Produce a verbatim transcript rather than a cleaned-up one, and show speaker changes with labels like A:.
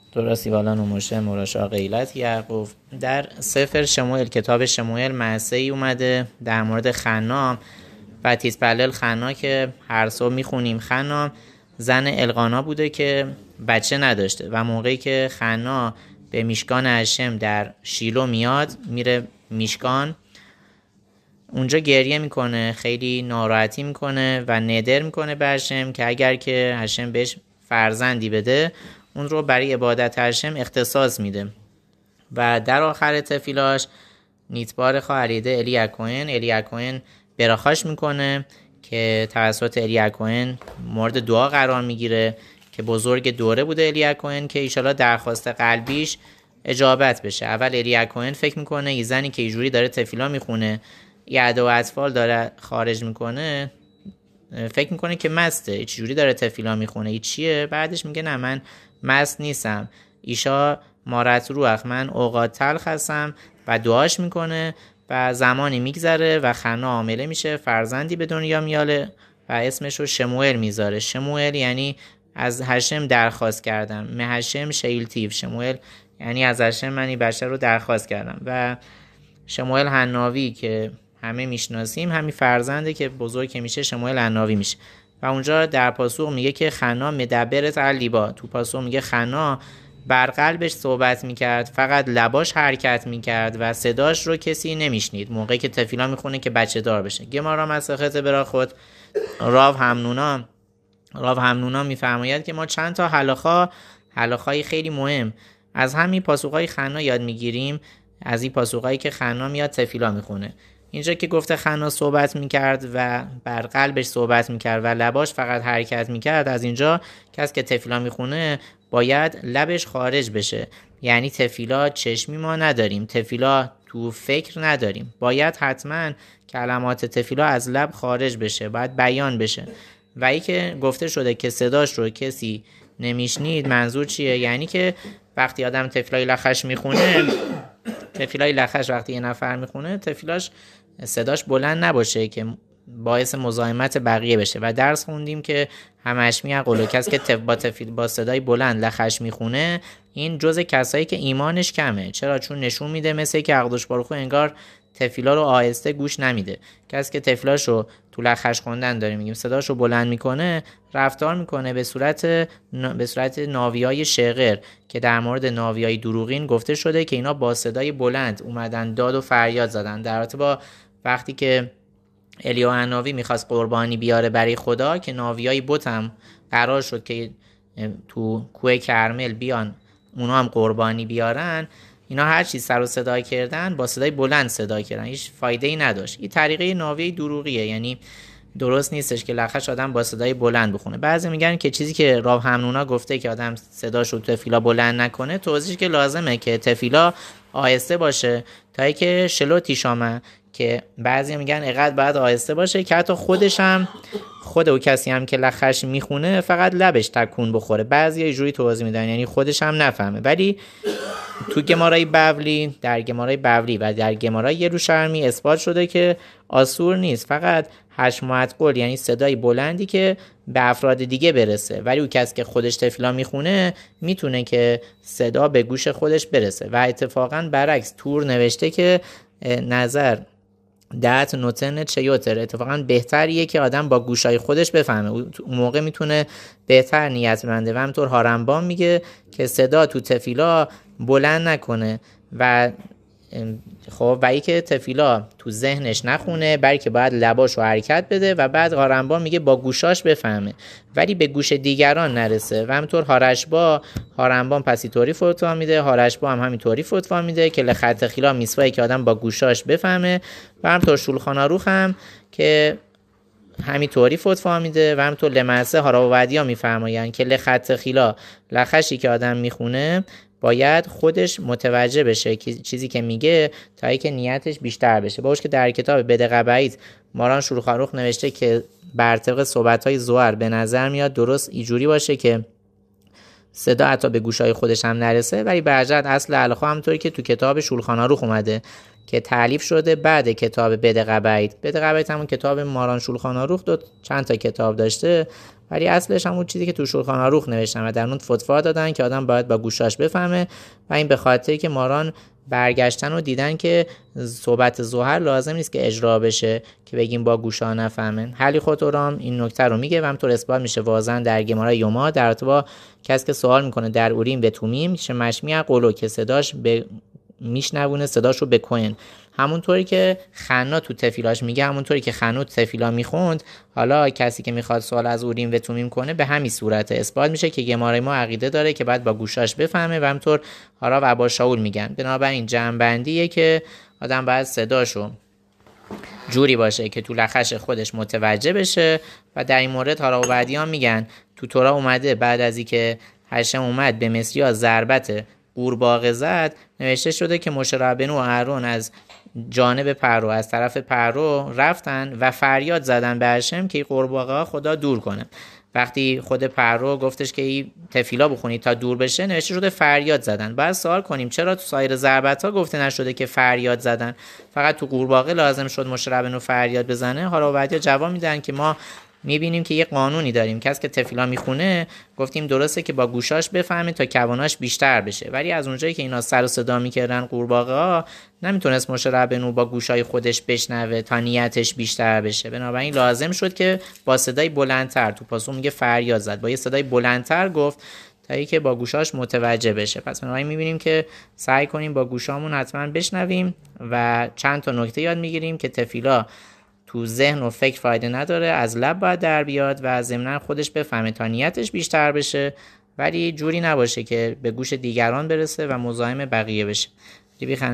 A: درستی والا نموشه مراشا غیلت یعقوب. در سفر شموئل، کتاب شموئل، معصه‌ای اومده در مورد خنا و تیزپلل. خنا که هر صبح میخونیم، خنا زن القانا بوده که بچه نداشته و موقعی که خنا به میشکان هشم در شیلو میاد، میره میشکان، اونجا گریه میکنه، خیلی ناراحتی میکنه و ندر میکنه به هشم که اگر که هشم بهش فرزندی بده اون رو برای عبادت هشم اختصاص میده. و در آخر تفیلاش نیتبار خواهریده الی اکوهن الی اکوهن براخاش میکنه که توسط الی اکوهن مورد دعا قرار میگیره که بزرگ دوره بوده الی اکوهن که ایشالا درخواست قلبیش اجابت بشه. اول الی اکوهن فکر میکنه یه زنی که اینجوری داره تفیلا میخونه، یعد و اطفال داره خارج میکنه، فکر میکنه که مسته، چجوری داره تفیلا میخونه، این چیه؟ بعدش میگه نه من مست نیستم، ایشا مارت روح، من اوقات تلخ هستم و دعاش میکنه و زمانی میگذره و خنا عامله میشه، فرزندی به دنیا میاله و اسمش رو شموئل میذاره. شموئل یعنی از هشم درخواست کردم، مهشم شیلتیو، شموئل یعنی از هشم من این بشر رو درخواست کردم. و شموئل حناوی که همه میشناسیم، همین فرزنده که بزرگ که میشه شموئل حناوی میشه. و اونجا در پاسخ میگه که خنا مدبرت علیبا، تو پاسخ میگه خنا بر قلبش صحبت میکرد، فقط لباش حرکت میکرد و صداش رو کسی نمیشنید موقعی که تفیلا میخونه که بچه دار بشه. گمارا مساخت برا خود راو همنونا راو همنونا میفرماید که ما چند تا حلاخا حلاخای خیلی مهم از همین پاسخهای خنا یاد میگیریم، از این پاسخهایی که خنا میاد تفیلا میخونه. اینجا که گفته خنا صحبت میکرد و بر قلبش صحبت میکرد و لباش فقط حرکت میکرد، از اینجا کسی که تفیلا میخونه باید لبش خارج بشه. یعنی تفیلا چشمی ما نداریم، تفیلا تو فکر نداریم، باید حتما کلمات تفیلا از لب خارج بشه، باید بیان بشه. و ای که گفته شده که صداش رو کسی نمیشنید، منظور چیه؟ یعنی که وقتی آدم تفیلای لخش میخونه تفیلای لخش وقتی یه نفر میخونه، تفیلاش صداش بلند نباشه که باعث مزاحمت بقیه بشه. و درس خوندیم که همش میقولو کسی که با تفیل با صدای بلند لخش میخونه، این جزء کسایی که ایمانش کمه. چرا؟ چون نشون میده مثل که عقدش باروخو انگار تفیلا رو آهسته گوش نمیده. کسی که تفیلاشو تو لخش خوندن داره میگیم صداشو بلند میکنه، رفتار میکنه به صورت به صورت ناویای شغر که در مورد ناویای دروغین گفته شده که اینا با صدای بلند اومدن داد و فریاد زدن. در رابطه با وقتی که الیو حناوی میخواست قربانی بیاره برای خدا، که ناویای بت هم قرار شد که تو کوه کرمل بیان اونا هم قربانی بیارن، اینا هر چی سر و صدا کردن با صدای بلند صدا کردن، هیچ فایده ای نداشت. این طریقه ناویای دروغیه، یعنی درست نیستش که لخش آدم با صدای بلند بخونه. بعضی میگن که چیزی که راو همنونا گفته که آدم صداشو تفیلا بلند نکنه، توضیحش که لازمه که تفیلا آهسته باشه تا اینکه شلوتی شامه، که بعضی میگن اقدر باید آهسته باشه که حتی خودش هم خود او کسی هم که لخش میخونه فقط لبش تکون بخوره. بعضی یه جوری توضیح میدن یعنی خودش هم نفهمه. ولی تو گمارای بولی، در گمارای بولی و در گمارای یروشلمی اثبات شده که آسور نیست، فقط هشمات قول یعنی صدای بلندی که به افراد دیگه برسه. ولی او کسی که خودش تفیلا میخونه میتونه که صدا به گوش خودش برسه. و اتفاقا برعکس تور نوشته که نظر دهت نوتن چیوتر، اتفاقا بهتریه که آدم با گوشای خودش بفهمه، اون موقع میتونه بهتر نیت بنده. و همطور هارنبام میگه که صدا تو تفیلا بلند نکنه و خب و ای که تفیلا تو ذهنش نخونه، بلکه باید لباشو حرکت بده. و بعد هارنبام میگه با گوشاش بفهمه ولی به گوش دیگران نرسه. و همطور هارشبا هارنبام پسی طوری فتوا میده، هارشبا هم همین طوری فتوا میده که لخط خیلا میسوایی که آدم با گوشاش بفهمه. و همطور شولخان آروخ هم که همین طوری فتوا میده. و همطور لمسه هاراودیا میفرمایند که لخط خیلا لخشی که آدم میخونه باید خودش متوجه بشه که چیزی که میگه تا اینکه نیتش بیشتر بشه. باوش که در کتاب بدقه بعید ماران شروخاروخ نوشته که بر طبق صحبت‌های زوار به نظر میاد درست اینجوری باشه که صدا حتی به گوشای خودش هم نرسه، ولی برجت اصل الخا همونطوری که تو کتاب شولخان آروخ اومده که تألیف شده بعد کتاب بدقبیت. بدقبیت همون کتاب ماران شولخان آروخ، دو چند تا کتاب داشته، ولی اصلش همون چیزی که تو شولخان آروخ نوشتن و در اون فتوا دادن که آدم باید با گوشاش بفهمه و این به خاطری که ماران برگشتن و دیدن که صحبت ظهر لازم نیست که اجرا بشه که بگیم با گوشا نفهمن. حلی خوتورام این نکته رو میگه و همینطور اثبات میشه واضحا در گمارا یوما در ارتباط کسی که سوال میکنه در اوریم به تومیم که مشمیع قولو که صداش به میشنوونه صداشو به کوهن، همونطوری که خنا تو تفیلاش میگه، همونطوری که خنا تو تفیلا میخوند. حالا کسی که میخواد سوال از اوریم و تومیم کنه به همین صورت اثبات میشه که گمارای ما عقیده داره که بعد با گوشاش بفهمه و همونطور حالا و با شاول میگن. بنابراین جمع‌بندیه که آدم باید صداشو جوری باشه که تو لخش خودش متوجه بشه و در این مورد حالا و بعدیان میگن تو تورا اومده بعد از اینکه هشم اومد به مصری‌ها ضربت قورباغه زد، نوشته شده که موشه ربنو و اهرون از جانب پرو از طرف پرو رفتن و فریاد زدن به هشم که این قورباغه ها خدا دور کنه. وقتی خود پرو گفتش که این تفیلا بخونید تا دور بشه، نوشته شده فریاد زدن. بعد سوال کنیم چرا تو سایر ضربت ها گفته نشده که فریاد زدن، فقط تو قورباغه لازم شد موشه ربنو فریاد بزنه؟ حالا بعدیا جواب میدن که ما میبینیم که یه قانونی داریم، کسی که تفیلا میخونه گفتیم درسته که با گوشاش بفهمه تا کواناش بیشتر بشه، ولی از اونجایی که اینا سر و صدا میکردن قورباغه ها نمیتونست موشه ربنو با گوشای خودش بشنوه تا نیتش بیشتر بشه. بنابراین لازم شد که با صدای بلندتر، تو پاسو میگه فریاد زد، با یه صدای بلندتر گفت تا اینکه با گوشاش متوجه بشه. پس بنابراین میبینیم که سعی کنیم با گوشامون حتما بشنویم و چند تا نکته یاد میگیریم که تفیلا تو ذهن و فکر فایده نداره، از لب باید در بیاد و ضمناً خودش بفهمه تا نیتش بیشتر بشه، ولی جوری نباشه که به گوش دیگران برسه و مزاحم بقیه بشه.